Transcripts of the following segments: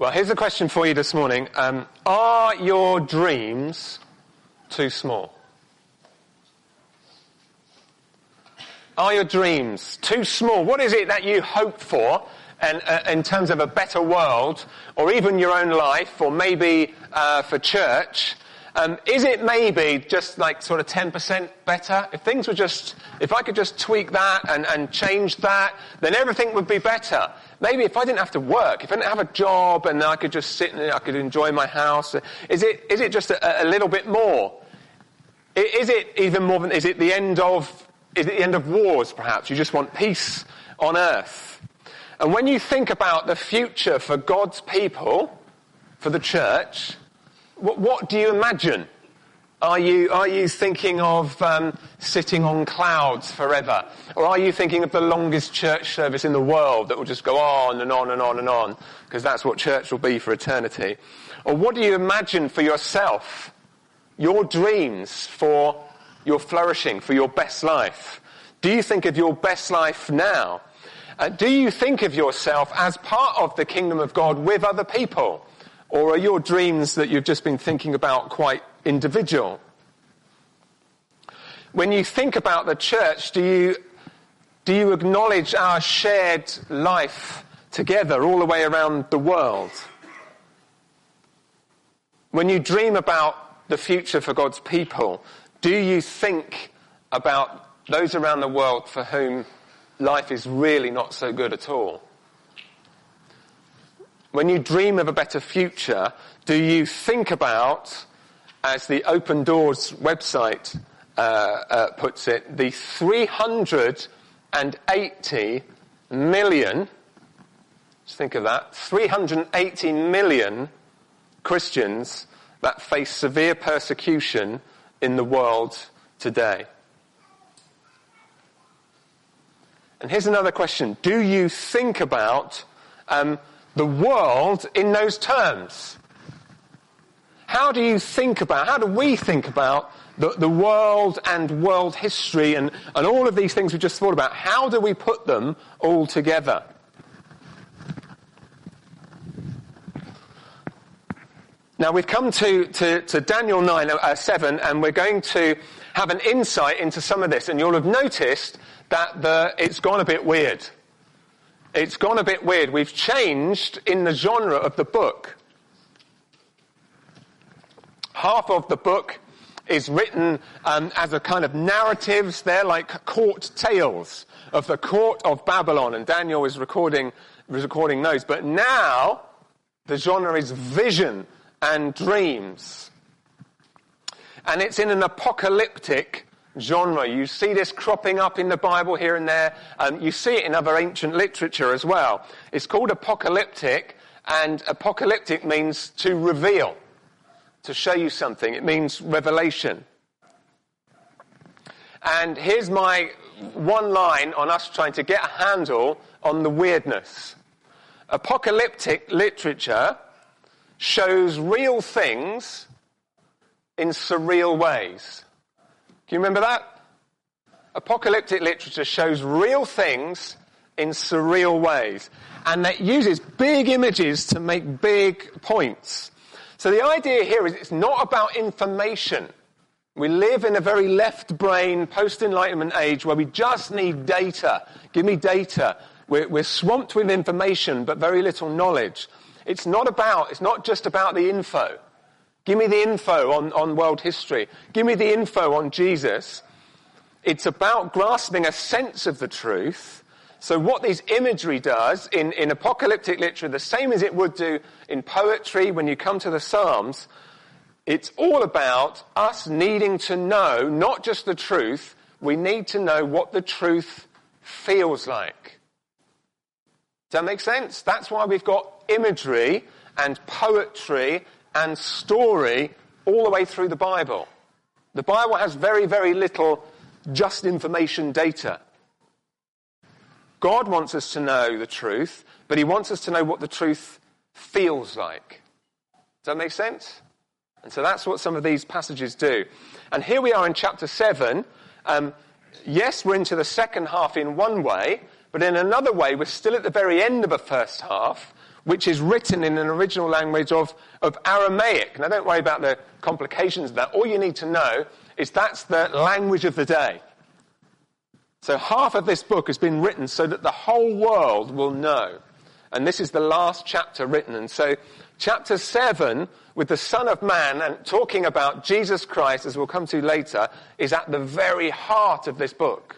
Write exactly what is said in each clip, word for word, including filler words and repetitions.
Well, here's a question for you this morning. Um, are your dreams too small? Are your dreams too small? What is it that you hope for and, uh, in terms of a better world, or even your own life, or maybe uh, for church? Um, is it maybe just like sort of ten percent better? If things were just, if I could just tweak that and, and change that, then everything would be better. Maybe if I didn't have to work, if I didn't have a job and I could just sit and I could enjoy my house. Is it, is it just a, a little bit more? Is it even more than, is it the end of, is it the end of wars perhaps? You just want peace on earth. And when you think about the future for God's people, for the church, what, what do you imagine? Are you, are you thinking of um, sitting on clouds forever? Or are you thinking of the longest church service in the world that will just go on and on and on and on? Because that's what church will be for eternity. Or what do you imagine for yourself? Your dreams for your flourishing, for your best life? Do you think of your best life now? Uh, do you think of yourself as part of the kingdom of God with other people? Or are your dreams that you've just been thinking about quite individual? When you think about the church, do you, do you acknowledge our shared life together all the way around the world? When you dream about the future for God's people, do you think about those around the world for whom life is really not so good at all? When you dream of a better future, do you think about, as the Open Doors website uh, uh, puts it, the three hundred eighty million, just think of that, three hundred eighty million Christians that face severe persecution in the world today? And here's another question. Do you think about um, the world in those terms? How do you think about, how do we think about the, the world and world history and, and all of these things we just thought about? How do we put them all together? Now we've come to, to, to Daniel nine, uh, seven, and we're going to have an insight into some of this. And you'll have noticed that the, it's gone a bit weird. It's gone a bit weird. We've changed in the genre of the book. Half of the book is written um, as a kind of narratives. They're like court tales of the court of Babylon, and Daniel is recording, was recording those. But now the genre is vision and dreams. And it's in an apocalyptic genre. You see this cropping up in the Bible here and there. Um, you see it in other ancient literature as well. It's called apocalyptic, and apocalyptic means to reveal, to show you something. It means revelation. And here's my one line on us trying to get a handle on the weirdness. Apocalyptic literature shows real things in surreal ways. Do you remember that? Apocalyptic literature shows real things in surreal ways. And that uses big images to make big points. So the idea here is it's not about information. We live in a very left-brain, post-Enlightenment age where we just need data. Give me data. We're, we're swamped with information but very little knowledge. It's not about, it's not just about the info. Give me the info on, on world history. Give me the info on Jesus. It's about grasping a sense of the truth. So what this imagery does in, in apocalyptic literature, the same as it would do in poetry when you come to the Psalms, it's all about us needing to know not just the truth, we need to know what the truth feels like. Does that make sense? That's why we've got imagery and poetry and story all the way through the Bible. The Bible has very, very little just information data. God wants us to know the truth, but he wants us to know what the truth feels like. Does that make sense? And so that's what some of these passages do. And here we are in chapter seven. Um, yes, we're into the second half in one way, but in another way, we're still at the very end of the first half, which is written in an original language of, of Aramaic. Now, don't worry about the complications of that. All you need to know is that's the language of the day. So half of this book has been written so that the whole world will know. And this is the last chapter written. And so chapter seven, with the Son of Man, and talking about Jesus Christ, as we'll come to later, is at the very heart of this book.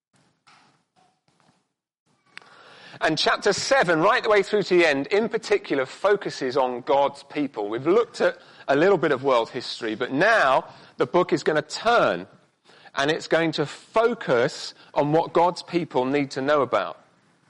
And chapter seven, right the way through to the end, in particular, focuses on God's people. We've looked at a little bit of world history, but now the book is going to turn, and it's going to focus on what God's people need to know about.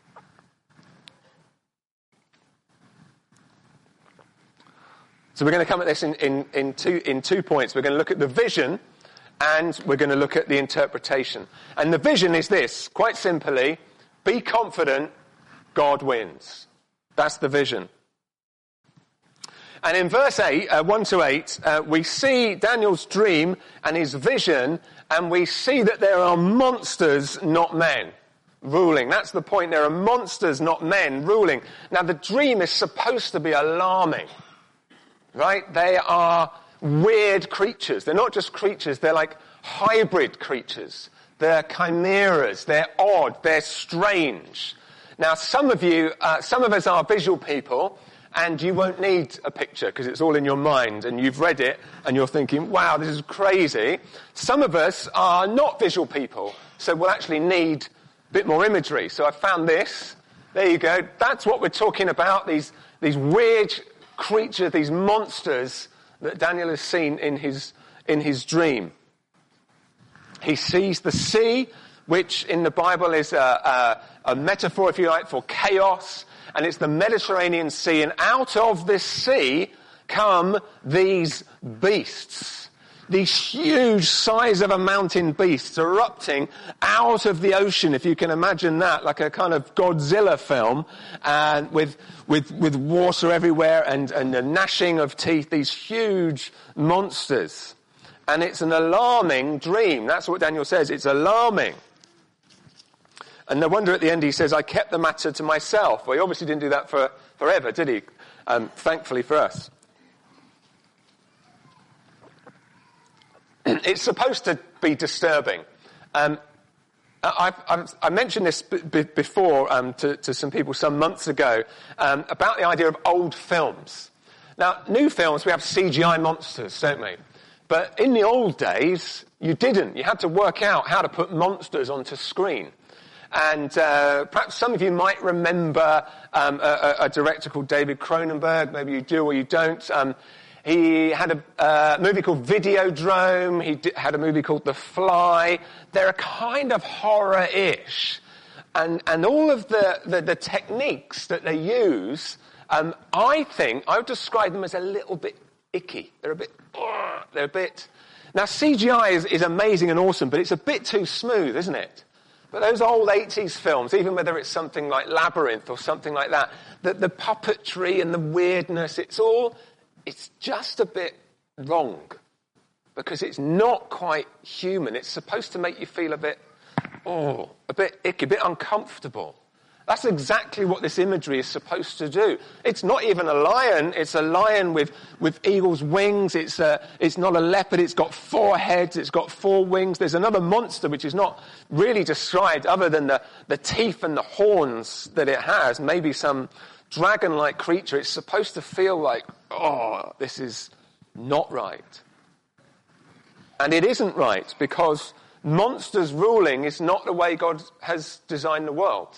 So we're going to come at this in, in, in, two, in two points. We're going to look at the vision, and we're going to look at the interpretation. And the vision is this, quite simply, be confident, God wins. That's the vision. And in verse eight, uh, one to eight, uh, we see Daniel's dream and his vision, and we see that there are monsters, not men, ruling. That's the point. There are monsters, not men, ruling. Now, the dream is supposed to be alarming. Right? They are weird creatures. They're not just creatures, they're like hybrid creatures. They're chimeras, they're odd, they're strange. Now, some of you, uh, some of us are visual people, and you won't need a picture because it's all in your mind, and you've read it, and you're thinking, wow, this is crazy. Some of us are not visual people, so we'll actually need a bit more imagery. So I found this. There you go. That's what we're talking about, these, these weird creatures, these monsters that Daniel has seen in his in his dream. He sees the sea, which in the Bible is a, a, a metaphor, if you like, for chaos, and it's the Mediterranean Sea, and out of this sea come these beasts. These huge size of a mountain beasts erupting out of the ocean, if you can imagine that, like a kind of Godzilla film, and with with with water everywhere and, and the gnashing of teeth, these huge monsters. And it's an alarming dream. That's what Daniel says. It's alarming. And no wonder at the end he says, I kept the matter to myself. Well, he obviously didn't do that for forever, did he? Um, thankfully for us. It's supposed to be disturbing. Um, I've, I've, I mentioned this b- b- before um, to, to some people some months ago um, about the idea of old films. Now, new films, we have C G I monsters, don't we? But in the old days, you didn't. You had to work out how to put monsters onto screen. And uh, perhaps some of you might remember um, a, a director called David Cronenberg. Maybe you do or you don't. Um, He had a uh, movie called Videodrome. He did, had a movie called The Fly. They're kind of horror-ish. And, and all of the, the, the techniques that they use, um, I think, I would describe them as a little bit icky. They're a bit, uh, they're a bit... Now, C G I is, is amazing and awesome, but it's a bit too smooth, isn't it? But those old eighties films, even whether it's something like Labyrinth or something like that, the, the puppetry and the weirdness, it's all... It's just a bit wrong because it's not quite human. It's supposed to make you feel a bit, oh, a bit icky, a bit uncomfortable. That's exactly what this imagery is supposed to do. It's not even a lion. It's a lion with, with eagle's wings. It's, a, it's not a leopard. It's got four heads. It's got four wings. There's another monster which is not really described other than the, the teeth and the horns that it has. Maybe some dragon-like creature. It's supposed to feel like, oh, this is not right. And it isn't right because monsters ruling is not the way God has designed the world.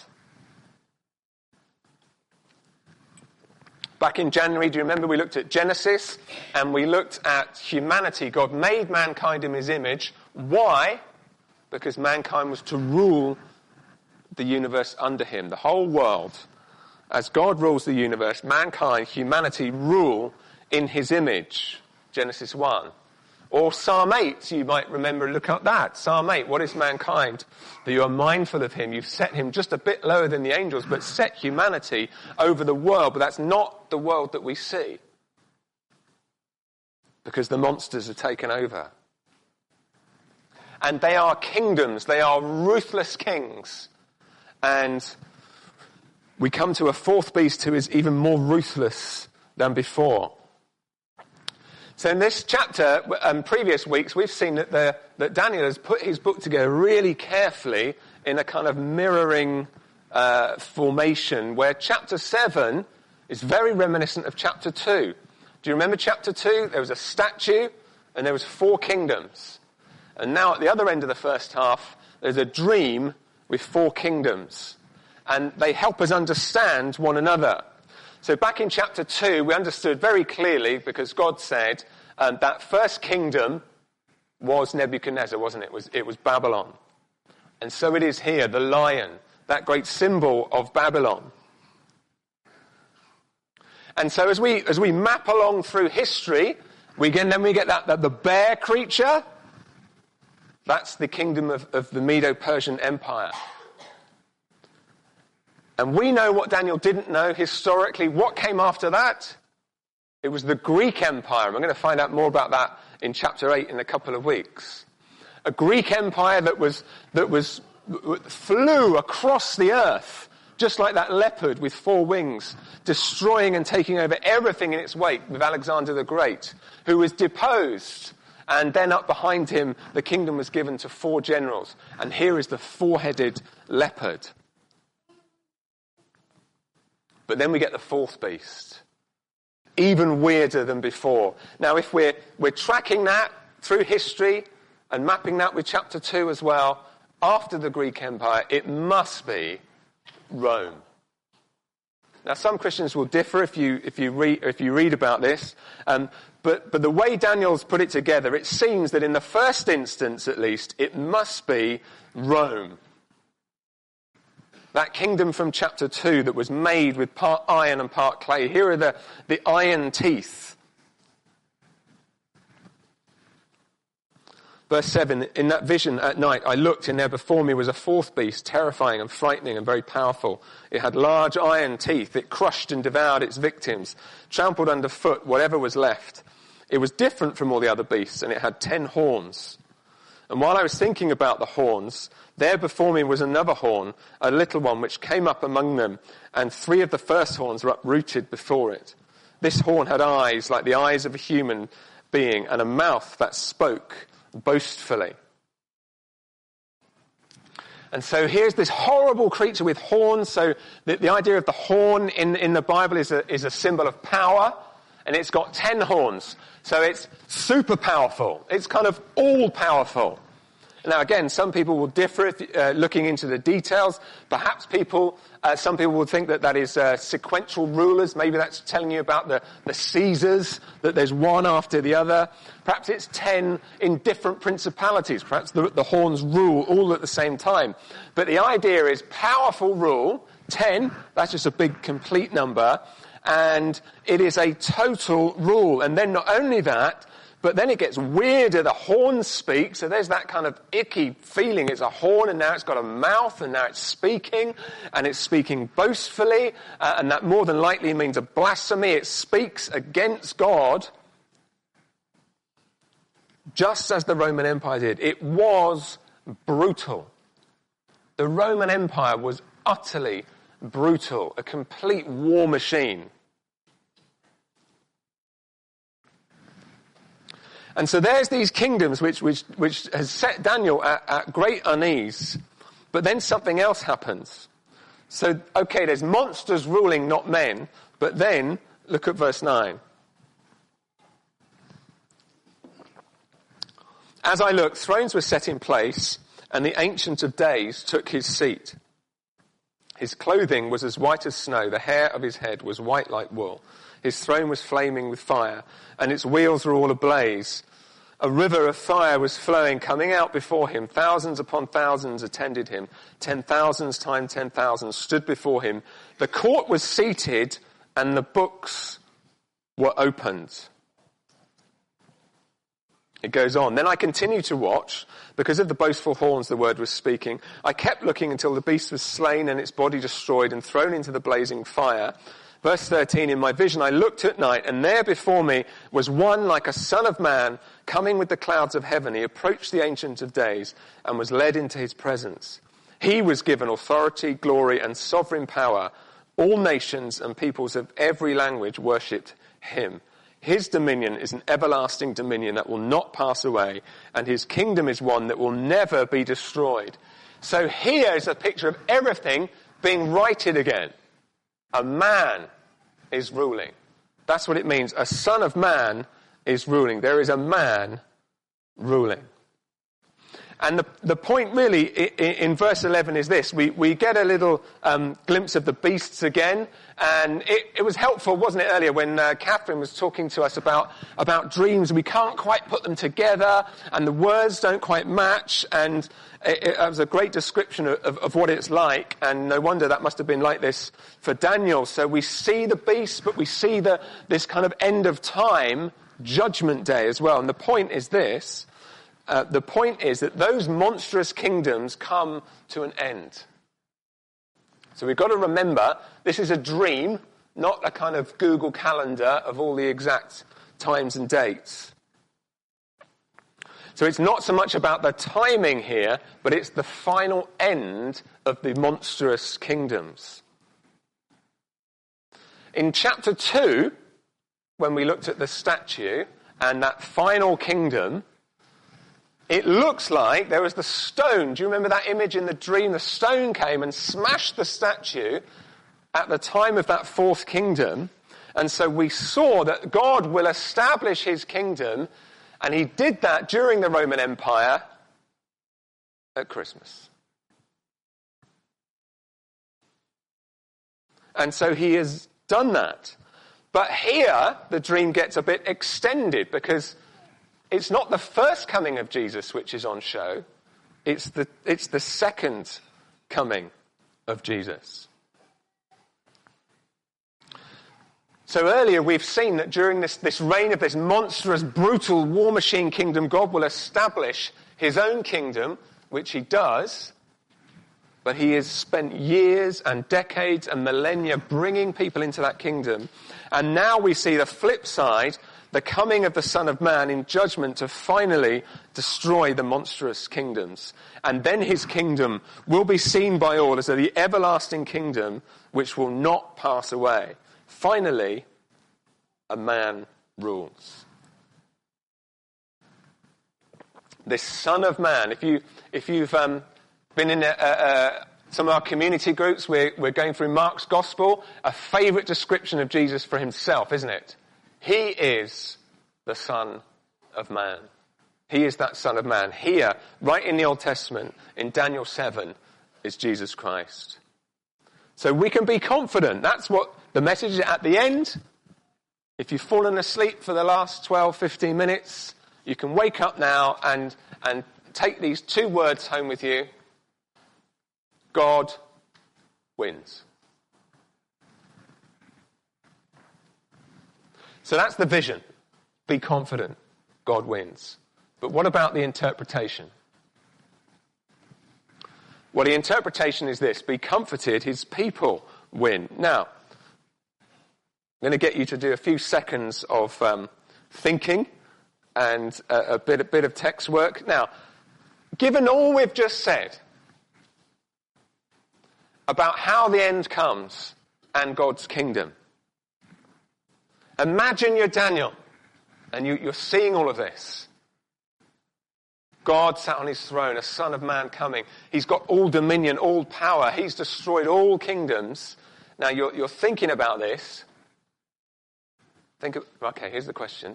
Back in January, do you remember we looked at Genesis and we looked at humanity. God made mankind in his image. Why? Because mankind was to rule the universe under him, the whole world. As God rules the universe, mankind, humanity, rule in his image. Genesis one. Or Psalm eight, you might remember, look at that. Psalm eight, what is mankind? That you are mindful of him. You've set him just a bit lower than the angels, but set humanity over the world. But that's not the world that we see. Because the monsters are taken over. And they are kingdoms. They are ruthless kings. And we come to a fourth beast who is even more ruthless than before. So in this chapter, um, previous weeks, we've seen that, the, that Daniel has put his book together really carefully in a kind of mirroring uh, formation, where chapter seven is very reminiscent of chapter two. Do you remember chapter two? There was a statue and there was four kingdoms. And now at the other end of the first half, there's a dream with four kingdoms. And they help us understand one another. So back in chapter two, we understood very clearly, because God said um, that first kingdom was Nebuchadnezzar, wasn't it? It was, it was Babylon. And so it is here, the lion, that great symbol of Babylon. And so as we as we map along through history, we get, then we get that, that the bear creature, that's the kingdom of, of the Medo-Persian Empire. And we know what Daniel didn't know historically. What came after that? It was the Greek Empire. And we're going to find out more about that in chapter eight in a couple of weeks. A Greek Empire that was that was flew across the earth, just like that leopard with four wings, destroying and taking over everything in its wake with Alexander the Great, who was deposed. And then up behind him, the kingdom was given to four generals. And here is the four-headed leopard. But then we get the fourth beast, even weirder than before. Now, if we're, we're tracking that through history and mapping that with chapter two as well, after the Greek Empire, it must be Rome. Now, some Christians will differ if you if you read if you read about this, um, but but the way Daniel's put it together, it seems that in the first instance, at least, it must be Rome. That kingdom from chapter two that was made with part iron and part clay. Here are the, the iron teeth. Verse seven, in that vision at night I looked, and there before me was a fourth beast, terrifying and frightening and very powerful. It had large iron teeth. It crushed and devoured its victims, trampled underfoot whatever was left. It was different from all the other beasts, and it had ten horns. And while I was thinking about the horns, there before me was another horn, a little one, which came up among them, and three of the first horns were uprooted before it. This horn had eyes like the eyes of a human being, and a mouth that spoke boastfully. And so here's this horrible creature with horns. So the, the idea of the horn in, in the Bible is a, is a symbol of power, and it's got ten horns. So it's super powerful. It's kind of all powerful. Now again, some people will differ if, uh, looking into the details. Perhaps people, uh, some people will think that that is uh, sequential rulers. Maybe that's telling you about the, the Caesars, that there's one after the other. Perhaps it's ten in different principalities. Perhaps the, the horns rule all at the same time. But the idea is powerful rule, ten, that's just a big complete number, and it is a total rule. And then not only that, but then it gets weirder. The horns speak, so there's that kind of icky feeling. It's a horn, and now it's got a mouth, and now it's speaking, and it's speaking boastfully, uh, and that more than likely means a blasphemy. It speaks against God, just as the Roman Empire did. It was brutal. The Roman Empire was utterly brutal, a complete war machine. And so there's these kingdoms which which which has set Daniel at, at great unease. But then something else happens. So, okay, there's monsters ruling, not men. But then, look at verse nine. As I looked, thrones were set in place, and the Ancient of Days took his seat. His clothing was as white as snow. The hair of his head was white like wool. His throne was flaming with fire, and its wheels were all ablaze. A river of fire was flowing, coming out before him. Thousands upon thousands attended him. Ten thousands times ten thousands stood before him. The court was seated, and the books were opened. It goes on. Then I continued to watch. Because of the boastful horns the word was speaking, I kept looking until the beast was slain and its body destroyed and thrown into the blazing fire. Verse thirteen, in my vision I looked at night, and there before me was one like a son of man coming with the clouds of heaven. He approached the Ancient of Days and was led into his presence. He was given authority, glory, and sovereign power. All nations and peoples of every language worshipped him. His dominion is an everlasting dominion that will not pass away, and his kingdom is one that will never be destroyed. So here is a picture of everything being righted again. A man is ruling. That's what it means. A son of man is ruling. There is a man ruling. And the, the point really in, in verse eleven is this. We, we get a little um, glimpse of the beasts again. And it, it was helpful, wasn't it, earlier when uh, Catherine was talking to us about, about dreams. We can't quite put them together and the words don't quite match. And it, it was a great description of, of, of what it's like. And no wonder that must have been like this for Daniel. So we see the beast, but we see the, this kind of end of time, judgment day as well. And the point is this. Uh, the point is that those monstrous kingdoms come to an end. So we've got to remember, this is a dream, not a kind of Google calendar of all the exact times and dates. So it's not so much about the timing here, but it's the final end of the monstrous kingdoms. In chapter two, when we looked at the statue and that final kingdom, it looks like there was the stone. Do you remember that image in the dream? The stone came and smashed the statue at the time of that fourth kingdom. And so we saw that God will establish his kingdom, and he did that during the Roman Empire at Christmas. And so he has done that. But here, the dream gets a bit extended because it's not the first coming of Jesus which is on show. It's the, it's the second coming of Jesus. So earlier we've seen that during this, this reign of this monstrous, brutal war machine kingdom, God will establish his own kingdom, which he does. But he has spent years and decades and millennia bringing people into that kingdom. And now we see the flip side, the coming of the Son of Man in judgment to finally destroy the monstrous kingdoms. And then his kingdom will be seen by all as the everlasting kingdom which will not pass away. Finally, a man rules. This Son of Man, if, you, if you've um, been in a, a, a, some of our community groups, we're, we're going through Mark's Gospel, a favourite description of Jesus for himself, isn't it? He is the Son of Man. He is that Son of Man. Here, right in the Old Testament, in Daniel seven, is Jesus Christ. So we can be confident. That's what the message is at the end. If you've fallen asleep for the last twelve, fifteen minutes, you can wake up now and, and take these two words home with you. God wins. So that's the vision. Be confident. God wins. But what about the interpretation? Well, the interpretation is this. Be comforted, his people win. Now, I'm going to get you to do a few seconds of um, thinking and a, a, bit, a bit of text work. Now, given all we've just said about how the end comes and God's kingdom, imagine you're Daniel, and you, you're seeing all of this. God sat on his throne, a Son of Man coming. He's got all dominion, all power. He's destroyed all kingdoms. Now, you're, you're thinking about this. Think of, okay, here's the question.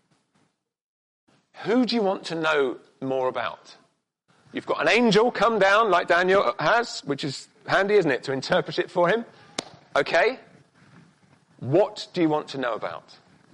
Who do you want to know more about? You've got an angel come down, like Daniel has, which is handy, isn't it, to interpret it for him? Okay. What do you want to know about?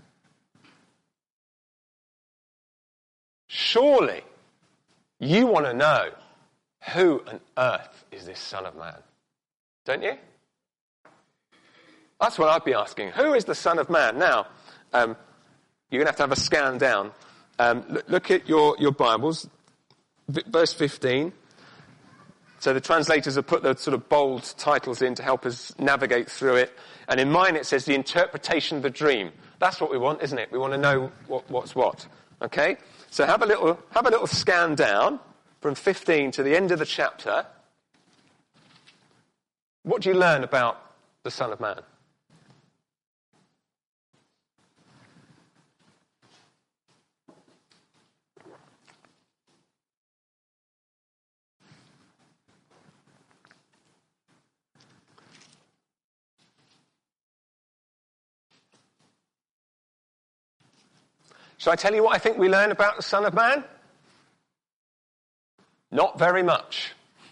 Surely you want to know who on earth is this Son of Man, don't you? That's what I'd be asking. Who is the Son of Man? Now, um, you're going to have to have a scan down. Um, look, look at your, your Bibles, v- verse fifteen. So the translators have put the sort of bold titles in to help us navigate through it. And in mine it says the interpretation of the dream. That's what we want, isn't it? We want to know what, what's what. Okay? So have a little have a little scan down from fifteen to the end of the chapter. What do you learn about the Son of Man? Shall I tell you what I think we learn about the Son of Man? Not very much.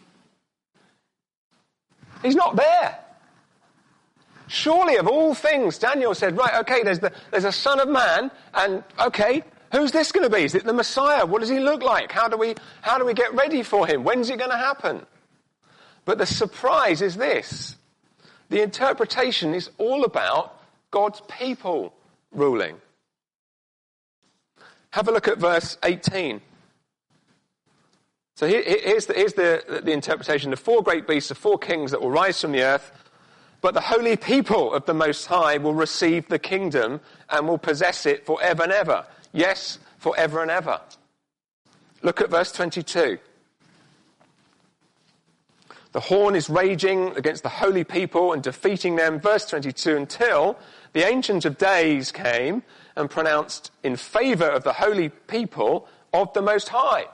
He's not there. Surely, of all things, Daniel said, right, okay, there's, the, there's a Son of Man, and okay, who's this going to be? Is it the Messiah? What does he look like? How do we, how do we get ready for him? When's it going to happen? But the surprise is this. The interpretation is all about God's people ruling. Have a look at verse eighteen. So here, here's, the, here's the, the interpretation. The four great beasts, the four kings that will rise from the earth, but the holy people of the Most High will receive the kingdom and will possess it forever and ever. Yes, forever and ever. Look at verse twenty-two. The horn is raging against the holy people and defeating them. Verse twenty-two, until the Ancient of Days came and pronounced in favour of the holy people of the Most High.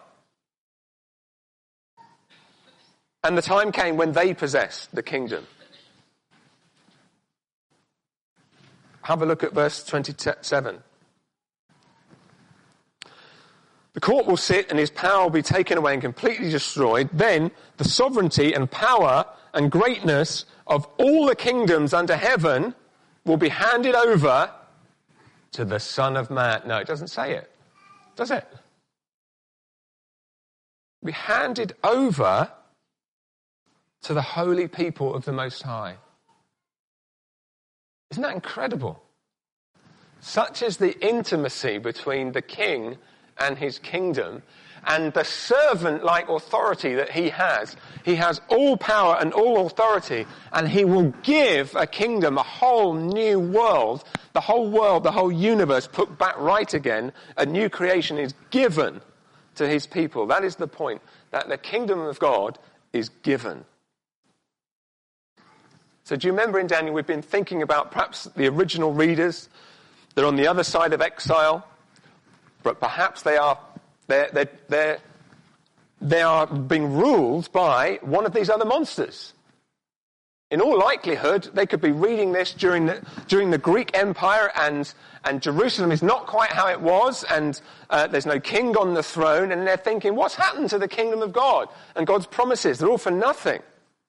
And the time came when they possessed the kingdom. Have a look at verse twenty-seven. The court will sit and his power will be taken away and completely destroyed. Then the sovereignty and power and greatness of all the kingdoms under heaven will be handed over to the Son of Man. No, it doesn't say it. Does it? Be handed over to the holy people of the Most High. Isn't that incredible? Such is the intimacy between the king and his kingdom, and the servant-like authority that he has. He has all power and all authority, and he will give a kingdom, a whole new world, the whole world, the whole universe put back right again. A new creation is given to his people. That is the point, that the kingdom of God is given. So do you remember in Daniel, we've been thinking about perhaps the original readers. They're on the other side of exile. But perhaps they are they're, they're, they're, they are being ruled by one of these other monsters. In all likelihood, they could be reading this during the, during the Greek Empire, and, and Jerusalem is not quite how it was, and uh, there's no king on the throne, and they're thinking, what's happened to the kingdom of God and God's promises? They're all for nothing.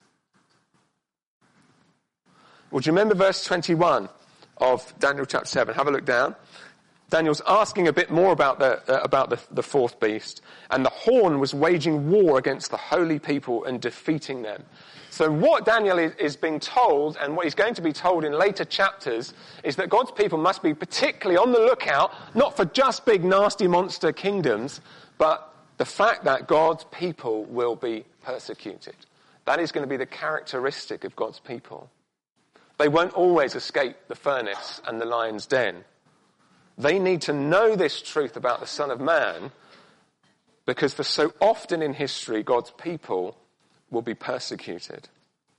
Well, do you remember verse twenty-one of Daniel chapter seven? Have a look down. Daniel's asking a bit more about the uh, about the, the fourth beast. And the horn was waging war against the holy people and defeating them. So what Daniel is, is being told, and what he's going to be told in later chapters, is that God's people must be particularly on the lookout, not for just big nasty monster kingdoms, but the fact that God's people will be persecuted. That is going to be the characteristic of God's people. They won't always escape the furnace and the lion's den. They need to know this truth about the Son of Man, because for so often in history, God's people will be persecuted.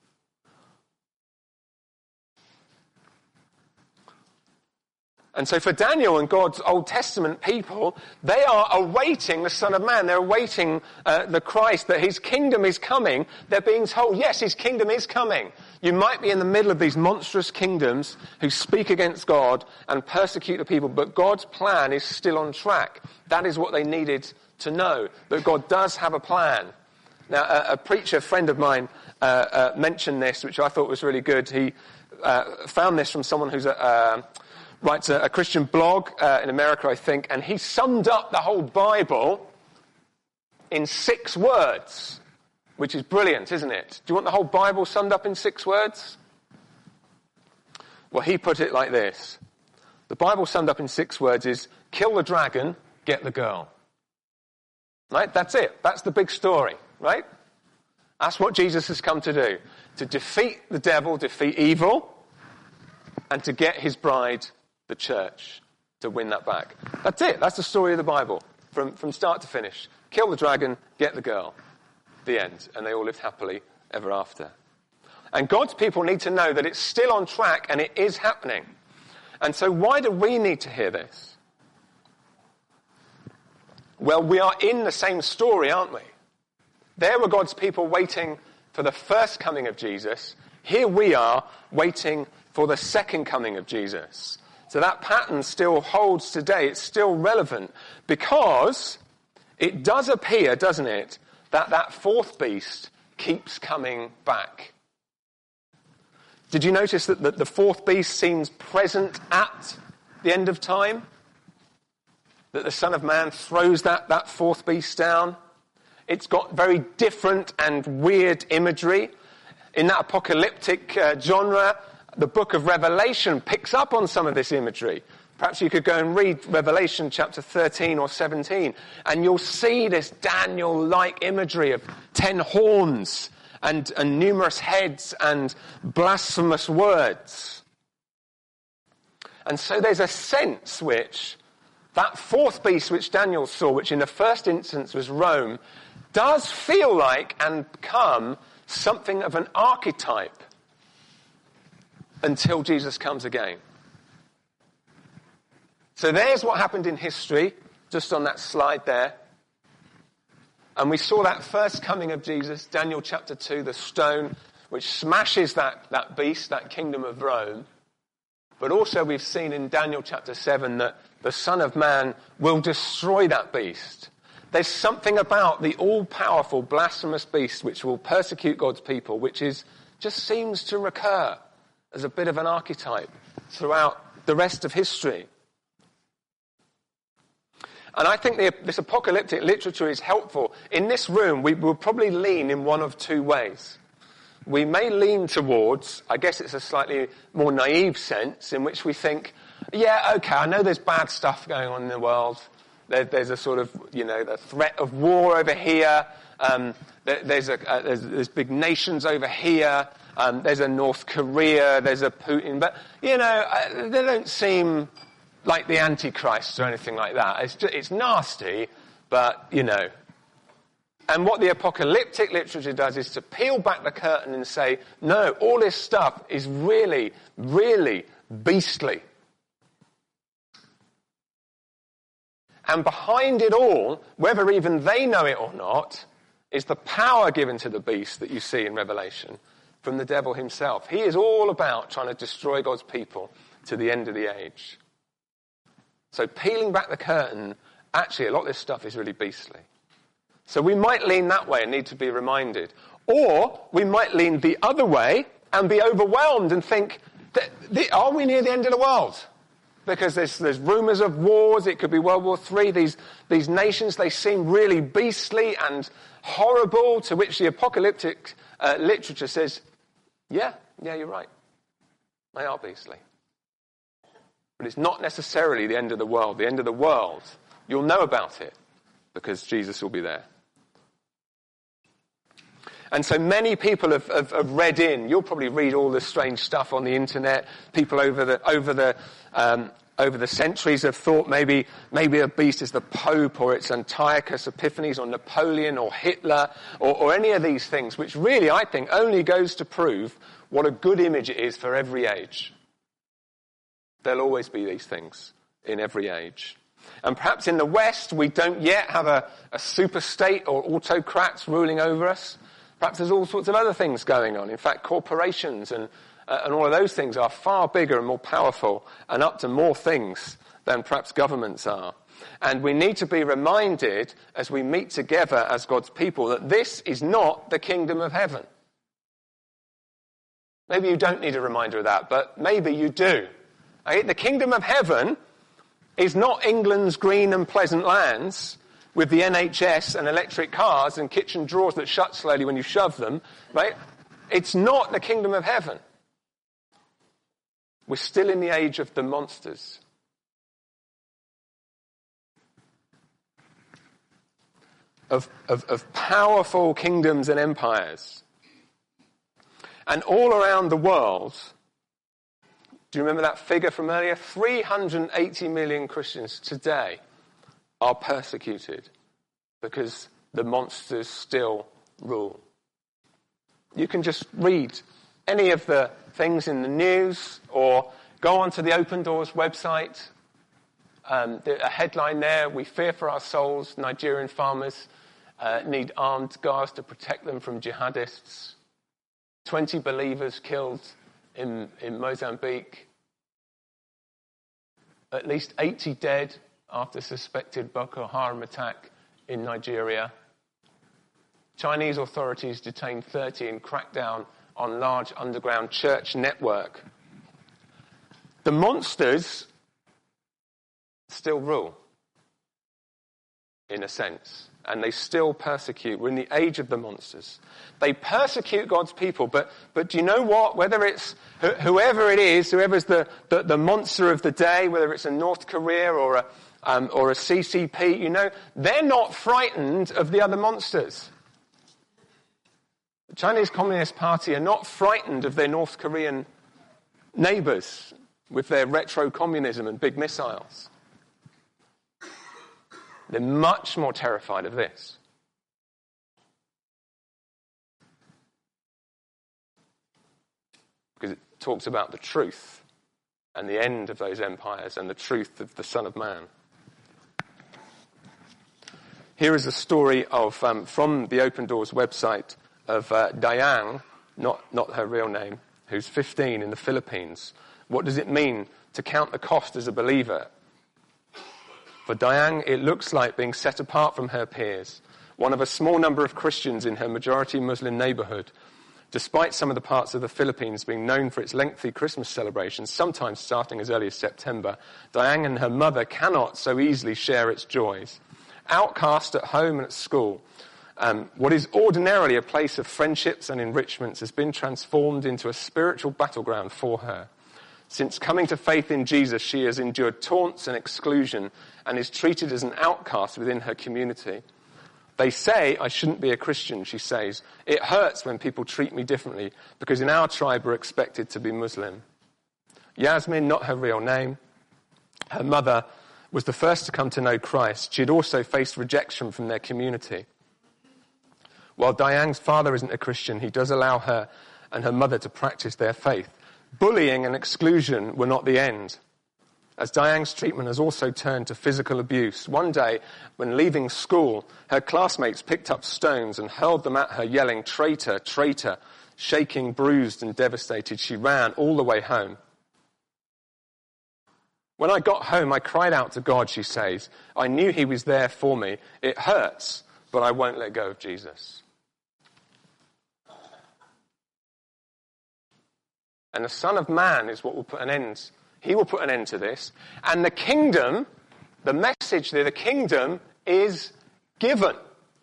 And so for Daniel and God's Old Testament people, they are awaiting the Son of Man. They're awaiting uh, the Christ, that his kingdom is coming. They're being told, yes, his kingdom is coming. You might be in the middle of these monstrous kingdoms who speak against God and persecute the people, but God's plan is still on track. That is what they needed to know, that God does have a plan. Now, a, a preacher friend of mine uh, uh, mentioned this, which I thought was really good. He uh, found this from someone who's a... Uh, writes a, a Christian blog uh, in America, I think, and he summed up the whole Bible in six words, which is brilliant, isn't it? Do you want the whole Bible summed up in six words? Well, he put it like this. The Bible summed up in six words is, kill the dragon, get the girl. Right? That's it. That's the big story, right? That's what Jesus has come to do. To defeat the devil, defeat evil, and to get his bride, the church, to win that back. That's it. That's the story of the Bible, from, from start to finish. Kill the dragon, get the girl. The end. And they all lived happily ever after. And God's people need to know that it's still on track and it is happening. And so why do we need to hear this? Well, we are in the same story, aren't we? There were God's people waiting for the first coming of Jesus. Here we are waiting for the second coming of Jesus. So that pattern still holds today. It's still relevant because it does appear, doesn't it, that that fourth beast keeps coming back. Did you notice that the, the fourth beast seems present at the end of time? That the Son of Man throws that, that fourth beast down? It's got very different and weird imagery. In that apocalyptic uh, genre, the book of Revelation picks up on some of this imagery. Perhaps you could go and read Revelation chapter thirteen or seventeen, and you'll see this Daniel-like imagery of ten horns and, and numerous heads and blasphemous words. And so there's a sense which that fourth beast which Daniel saw, which in the first instance was Rome, does feel like and become something of an archetype until Jesus comes again. So there's what happened in history, just on that slide there. And we saw that first coming of Jesus, Daniel chapter two, the stone, which smashes that, that beast, that kingdom of Rome. But also we've seen in Daniel chapter seven that the Son of Man will destroy that beast. There's something about the all-powerful, blasphemous beast which will persecute God's people, which is just seems to recur as a bit of an archetype throughout the rest of history. And I think the, this apocalyptic literature is helpful. In this room, we will probably lean in one of two ways. We may lean towards, I guess it's a slightly more naive sense, in which we think, yeah, okay, I know there's bad stuff going on in the world. There, there's a sort of, you know, the threat of war over here. Um, there, there's, a, uh, there's, there's big nations over here. Um, there's a North Korea. There's a Putin. But, you know, uh, they don't seem like the Antichrist or anything like that. It's, just, it's nasty, but, you know. And what the apocalyptic literature does is to peel back the curtain and say, no, all this stuff is really, really beastly. And behind it all, whether even they know it or not, is the power given to the beast that you see in Revelation from the devil himself. He is all about trying to destroy God's people to the end of the age. So peeling back the curtain, actually a lot of this stuff is really beastly. So we might lean that way and need to be reminded. Or we might lean the other way and be overwhelmed and think, are we near the end of the world? Because there's, there's rumours of wars, it could be World War Three, these, these nations, they seem really beastly and horrible, to which the apocalyptic uh, literature says, yeah, yeah, you're right. They are beastly. But it's not necessarily the end of the world. The end of the world, you'll know about it because Jesus will be there. And so many people have, have, have read in. You'll probably read all the strange stuff on the internet. People over the over the um, over the centuries have thought maybe maybe a beast is the Pope, or it's Antiochus Epiphanes, or Napoleon, or Hitler, or, or any of these things, which really I think only goes to prove what a good image it is for every age. There'll always be these things in every age. And perhaps in the West we don't yet have a, a super state or autocrats ruling over us. Perhaps there's all sorts of other things going on. In fact, corporations and, uh, and all of those things are far bigger and more powerful and up to more things than perhaps governments are. And we need to be reminded as we meet together as God's people that this is not the kingdom of heaven. Maybe you don't need a reminder of that, but maybe you do. Okay? The kingdom of heaven is not England's green and pleasant lands with the N H S and electric cars and kitchen drawers that shut slowly when you shove them, right? It's not the kingdom of heaven. We're still in the age of the monsters. Of, of, of powerful kingdoms and empires. And all around the world, do you remember that figure from earlier? three hundred eighty million Christians today are persecuted because the monsters still rule. You can just read any of the things in the news, or go onto the Open Doors website. Um, a headline there, "We fear for our souls. Nigerian farmers uh, need armed guards to protect them from jihadists. twenty believers killed in, in Mozambique. At least eighty dead after suspected Boko Haram attack in Nigeria. Chinese authorities detained thirty in crackdown on large underground church network." The monsters still rule, in a sense, and they still persecute. We're in the age of the monsters. They persecute God's people, but but do you know what? Whether it's wh- whoever it is, whoever's the, the, the monster of the day, whether it's a North Korea or a um, or a C C P, you know, they're not frightened of the other monsters. The Chinese Communist Party are not frightened of their North Korean neighbours with their retro-communism and big missiles. They're much more terrified of this. Because it talks about the truth and the end of those empires and the truth of the Son of Man. Here is a story of um, from the Open Doors website of uh, Dayang, not, not her real name, who's fifteen in the Philippines. What does it mean to count the cost as a believer? For Dayang, it looks like being set apart from her peers, one of a small number of Christians in her majority Muslim neighbourhood. Despite some of the parts of the Philippines being known for its lengthy Christmas celebrations, sometimes starting as early as September, Dayang and her mother cannot so easily share its joys. Outcast at home and at school, um, what is ordinarily a place of friendships and enrichments has been transformed into a spiritual battleground for her. Since coming to faith in Jesus, she has endured taunts and exclusion and is treated as an outcast within her community. They say I shouldn't be a Christian, she says. It hurts when people treat me differently because in our tribe we're expected to be Muslim. Yasmin, not her real name, her mother was the first to come to know Christ. She had also faced rejection from their community. While Dayang's father isn't a Christian, he does allow her and her mother to practice their faith. Bullying and exclusion were not the end, as Dayang's treatment has also turned to physical abuse. One day, when leaving school, her classmates picked up stones and hurled them at her, yelling, "Traitor, traitor." Shaking, bruised and devastated, she ran all the way home. "When I got home, I cried out to God," she says. "I knew he was there for me. It hurts, but I won't let go of Jesus." And the Son of Man is what will put an end. He will put an end to this. And the kingdom, the message there, the kingdom is given.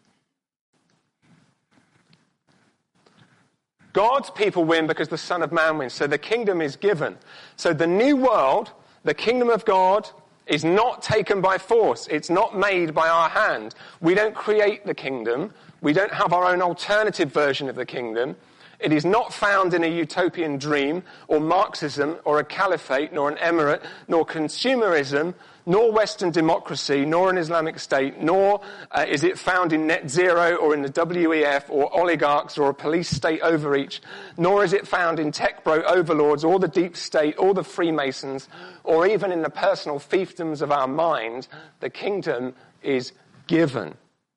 God's people win because the Son of Man wins. So the kingdom is given. So the new world, the kingdom of God, is not taken by force. It's not made by our hand. We don't create the kingdom. We don't have our own alternative version of the kingdom. It is not found in a utopian dream, or Marxism, or a caliphate, nor an emirate, nor consumerism, nor Western democracy, nor an Islamic state, nor uh, is it found in net zero, or in the W E F, or oligarchs, or a police state overreach, nor is it found in tech bro overlords, or the deep state, or the Freemasons, or even in the personal fiefdoms of our mind. The kingdom is given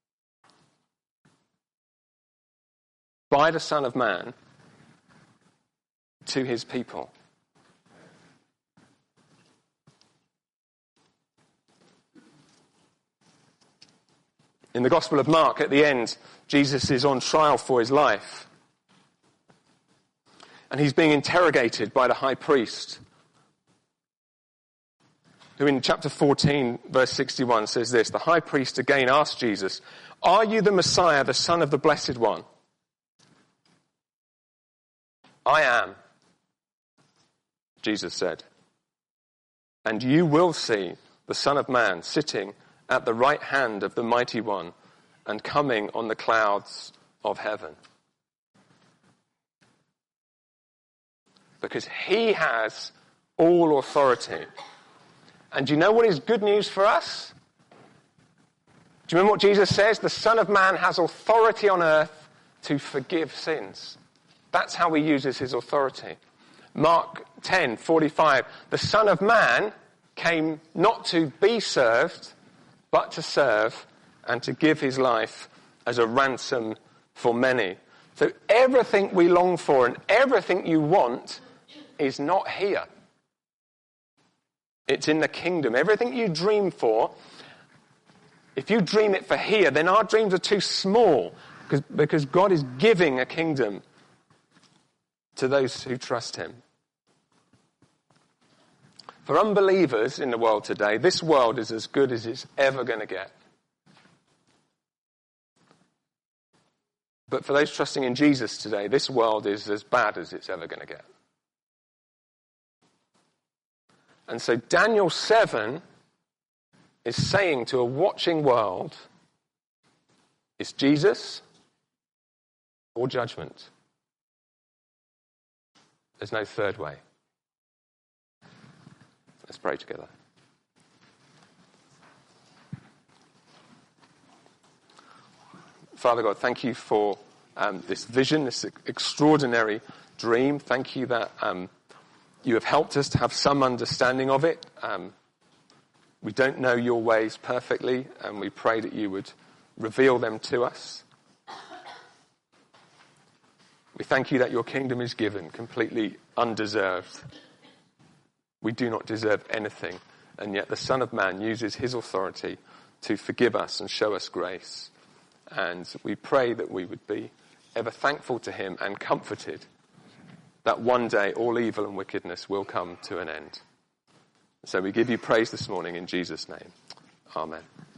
by the Son of Man to his people. In the Gospel of Mark, at the end, Jesus is on trial for his life. And he's being interrogated by the high priest, who in chapter fourteen, verse sixty-one says this: "The high priest again asked Jesus, 'Are you the Messiah, the Son of the Blessed One?' 'I am,' Jesus said, 'and you will see the Son of Man sitting at the right hand of the Mighty One and coming on the clouds of heaven.'" Because he has all authority. And do you know what is good news for us? Do you remember what Jesus says? The Son of Man has authority on earth to forgive sins. That's how he uses his authority. Mark ten forty-five, the Son of Man came not to be served, but to serve and to give his life as a ransom for many. So everything we long for and everything you want is not here. It's in the kingdom. Everything you dream for, if you dream it for here, then our dreams are too small because, because God is giving a kingdom to those who trust him. For unbelievers in the world today, this world is as good as it's ever going to get. But for those trusting in Jesus today, this world is as bad as it's ever going to get. And so Daniel seven is saying to a watching world, it's Jesus or judgment. There's no third way. Let's pray together. Father God, thank you for um, this vision, this extraordinary dream. Thank you that um, you have helped us to have some understanding of it. Um, we don't know your ways perfectly, and we pray that you would reveal them to us. We thank you that your kingdom is given completely undeserved. We do not deserve anything, and yet the Son of Man uses his authority to forgive us and show us grace. And we pray that we would be ever thankful to him and comforted that one day all evil and wickedness will come to an end. So we give you praise this morning in Jesus' name. Amen.